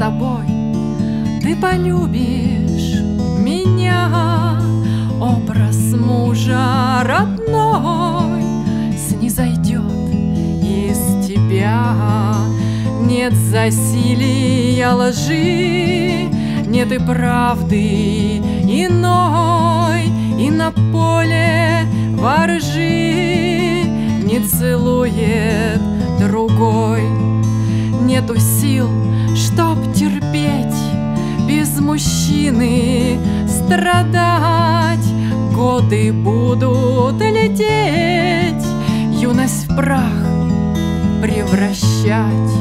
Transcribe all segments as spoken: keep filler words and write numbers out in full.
тобой ты полюбишь меня. Образ мужа родной снизойдет из тебя. Нет засилия лжи, нет и правды иной, и на поле воржи не целует другой. Нету сил, чтоб терпеть, без мужчины страдать. Годы будут лететь, юность в прах превращать.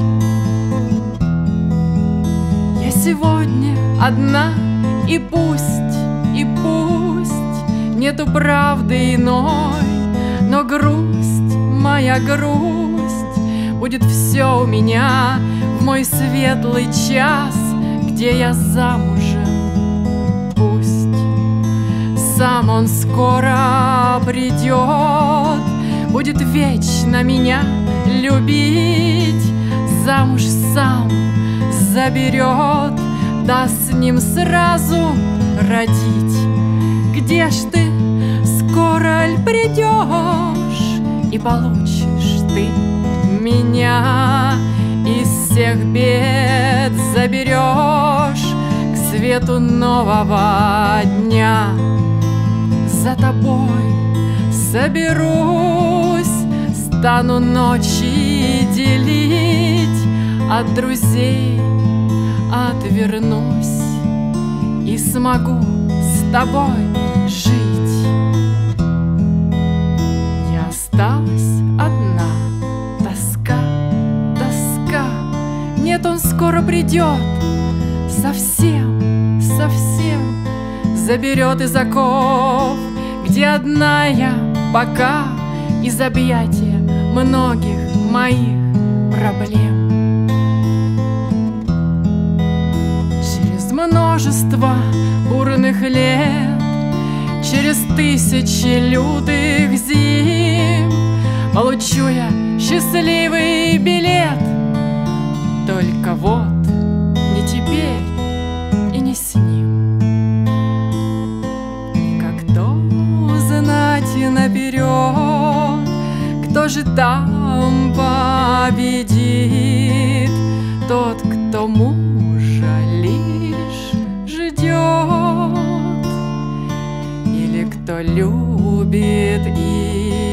Я сегодня одна, и пусть, и пусть нету правды иной, но грусть, моя грусть, будет все у меня в мой светлый час, где я замужем. Пусть сам он скоро придет, будет вечно меня любить, замуж сам заберет, да с ним сразу родить. Где ж ты, скоро ль придешь, и получишь ты меня, из всех бед заберешь к свету нового дня. За тобой соберусь, стану ночи делить, от друзей отвернусь и смогу с тобой жить. Я осталась одна, тоска, тоска. Нет, он скоро придет, совсем, совсем заберет из оков, где одна я пока, из объятия многих моих проблем. Через множество бурных лет, через тысячи лютых зим получу я счастливый билет. Только вот не теперь и не с ним. Как то узнать наперед, кто же там победит? Тот, кто мужа лишь ждет, или кто любит и